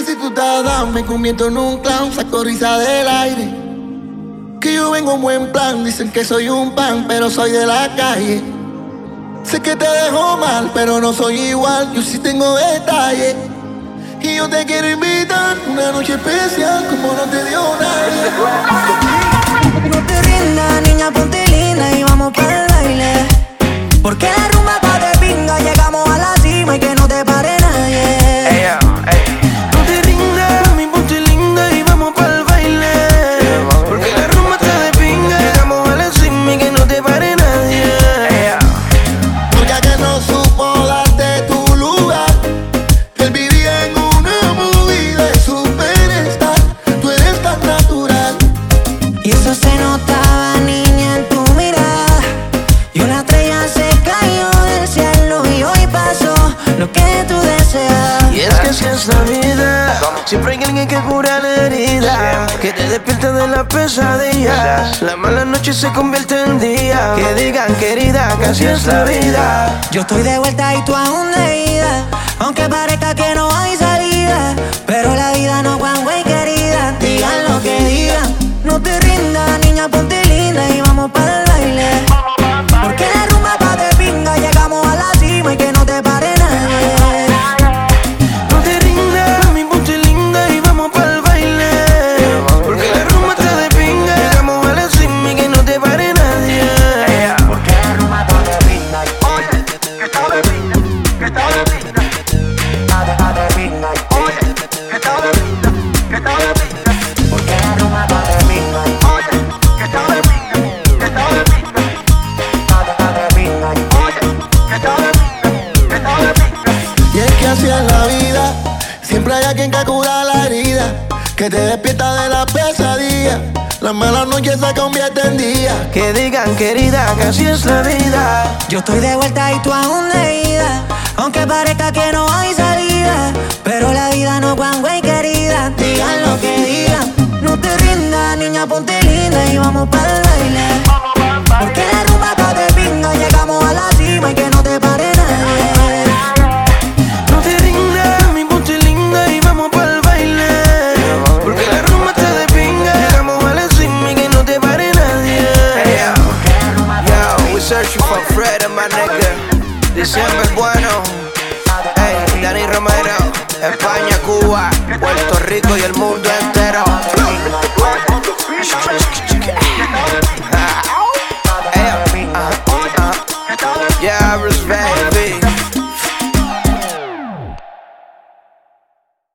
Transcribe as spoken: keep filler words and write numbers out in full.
si tú estás down, me convierto en un clown, saco risa del aire. Que yo vengo en buen plan, dicen que soy un pan, pero soy de la calle. Sé que te dejo mal, pero no soy igual, yo sí tengo detalles. Y yo te quiero invitar una noche especial como no te dio nadie. No te rindas, niña, ponte linda y vamos para el baile. Porque la rumba está de pinga, llegamos a la cima y que no te pare nadie. Ey, ey. No te rindas, mi ponte linda y vamos para el baile. Porque la rumba está de pinga, llegamos a la cima y que no te pare nadie. Ey, Porque que no supo darte tu lugar. Él vivía en una movie de superstar. Tú eres tan natural. Y eso se notaba, niña, en tu mirada. Y una estrella se cayó del cielo y hoy pasó lo que tú deseas. Y es que así es la vida, siempre hay alguien que cura la herida, que te despierta de la pesadilla. La mala noche se convierte en día. Que digan, querida, que así es la vida. Yo estoy de vuelta y tú aún de ida. Aunque parezca que no hay salida, pero la vida no one way, querida. Digan lo que digan. No te rindas, niña, ponte linda y vamos para el baile. Porque la rumba está de pinga, llegamos a la cima y que no te pare nadie. No te rindas, mi ponte linda y vamos para el baile. Porque la rumba está de pinga, llegamos a la cima y que no te pare nadie. Porque la rumba está de pinga. Oye, que está de pinga, que está de pinga. Está de pinga. Oye, que está de pinga, que está de pinga. Porque la rumba está de pinga. Oye, que está de pinga, que está de pinga. Está de pinga. Oye, que está de pinga, que está de pinga. Y es que así es la vida. Siempre hay alguien que cura la herida, que te despierta de la pesadilla. Las malas noches se convierten en día. Que digan, querida, que así es la vida. Yo estoy de vuelta y tú aún de ida. Aunque parezca que no hay salida, pero la vida no one way, querida. Digan lo que digan. No te rindas, niña, ponte linda y vamos para el baile. Porque la rumba está de pinga, llegamos a la cima y que no te pare nadie. No te rindas, mi ponte linda y vamos para el baile. Porque la rumba está de pinga, llegamos a la cima y que no te pare nadie. Yo, we searching for freedom, my nigga. Diciembre es bueno. Hey, Dani Romero, España, Cuba, Puerto Rico y el mundo